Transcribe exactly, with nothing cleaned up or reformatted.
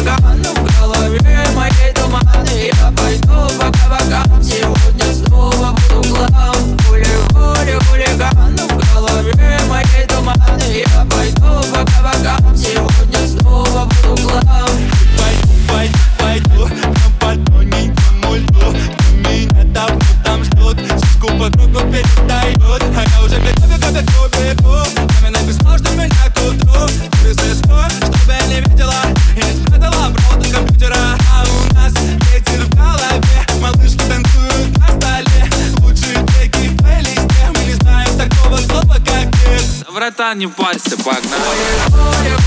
хулиган, в голове моей туманы. Я пойду по кабакам, сегодня снова буду главным. Хули-хули, хулиган, в голове моей туманы. Я пойду по кабакам, сегодня снова буду главным. Пойду, пойду, пойду, но по тоненькому льду. Меня давно там ждут, сиську по кругу передают. А я уже бегу, бегу, бегу, бегу. Время написал, что меня к утру присыскую, чтобы я не видела и не спрятала провод от компьютера. А у нас ветер в голове, малышки танцуют на столе. Лучшие треки в плейлисте, мы не знаем такого слова, как нет. Братан, не парься, погнали. Хули-хули,